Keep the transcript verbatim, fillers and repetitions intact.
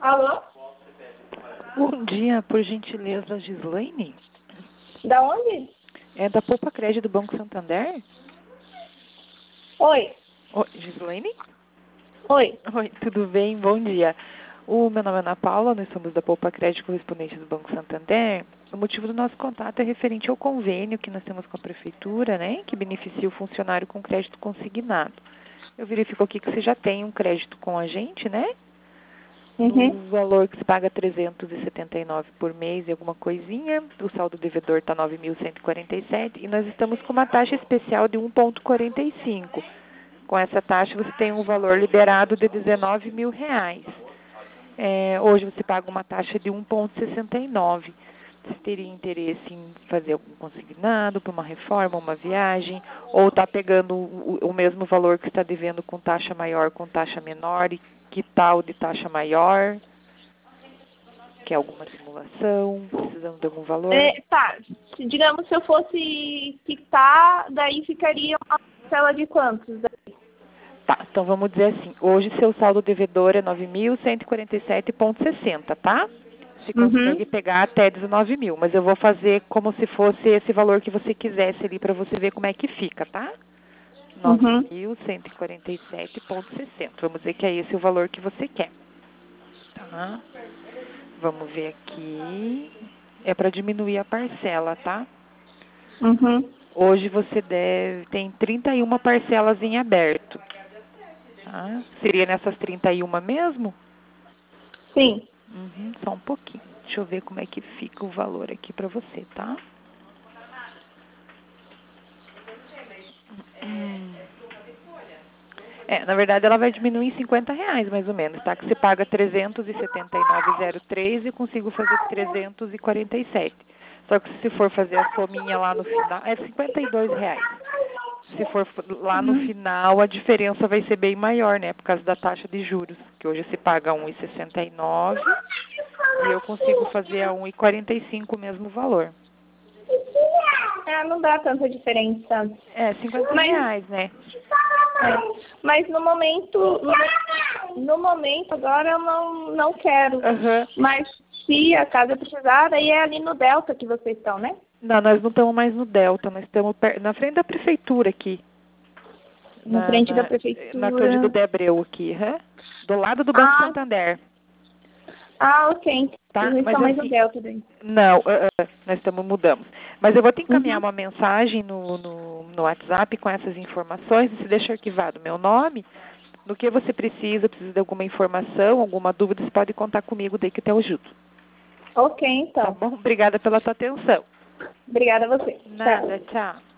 Alô? Bom dia, por gentileza, Gislaine? Da onde? É da Poupa Crédito do Banco Santander? Oi. Oi, Gislaine? Oi. Oi, tudo bem? Bom dia. O meu nome é Ana Paula, nós somos da Poupa Crédito, correspondente do Banco Santander. O motivo do nosso contato é referente ao convênio que nós temos com a Prefeitura, né, que beneficia o funcionário com crédito consignado. Eu verifico aqui que você já tem um crédito com a gente, né? Uhum. No valor que se paga trezentos e setenta e nove por mês e alguma coisinha, o saldo devedor está nove mil cento e quarenta e sete e nós estamos com uma taxa especial de um vírgula quarenta e cinco. Com essa taxa você tem um valor liberado de dezenove mil reais. É, hoje você paga uma taxa de um vírgula sessenta e nove. Você teria interesse em fazer algum consignado para uma reforma, uma viagem, ou está pegando o, o mesmo valor que está devendo com taxa maior, com taxa menor, e que tal de taxa maior? Quer alguma simulação? Precisando de algum valor? É, tá. Se, digamos, se eu fosse quitar, daí ficaria uma parcela de quantos? Tá, então vamos dizer assim, hoje seu saldo devedor é nove mil cento e quarenta e sete vírgula sessenta, tá? Você consegue Uhum. pegar até dezenove mil, mas eu vou fazer como se fosse esse valor que você quisesse ali para você ver como é que fica, tá? nove Uhum. mil cento e quarenta e sete vírgula sessenta. Vamos dizer que é esse o valor que você quer, tá? Vamos ver aqui. É para diminuir a parcela, tá? Uhum. Hoje você deve tem trinta e uma parcelas em aberto. Tá? Seria nessas trinta e uma mesmo? Sim. Uhum, só um pouquinho. Deixa eu ver como é que fica o valor aqui para você, tá? Hum. É, na verdade ela vai diminuir em cinquenta reais mais ou menos, tá? Que você paga trezentos e setenta e nove vírgula zero três e consigo fazer trezentos e quarenta e sete. Só que se for fazer a sominha lá no final, é cinquenta e dois reais. Se for lá no Uhum. final, a diferença vai ser bem maior, né? Por causa da taxa de juros, que hoje se paga um vírgula sessenta e nove e eu consigo fazer a um vírgula quarenta e cinco o mesmo valor. É, não dá tanta diferença. É, cinquenta Mas, reais, né? é, mas no momento, no, no momento agora eu não, não quero. Aham. Mas se a casa precisar, aí é ali no Delta que vocês estão, né? Não, nós não estamos mais no Delta, nós estamos per- na frente da prefeitura aqui. Na Na, frente da na, na Cândido prefeitura. de Abreu aqui, aham. Do lado do Banco Ah, Santander, ah, ok. Vocês tá? não Mas estão mais no assim, Delta daí. não, ah, ah, nós estamos mudamos. Mas eu vou te encaminhar Uhum. uma mensagem no, no, no WhatsApp com essas informações, você deixa arquivado meu nome. No que você precisa, precisa de alguma informação, alguma dúvida, você pode contar comigo daí que eu te ajudo. Ok, Tá então. bom? Obrigada pela tua atenção. Obrigada a você. Nada, Tchau. tchau.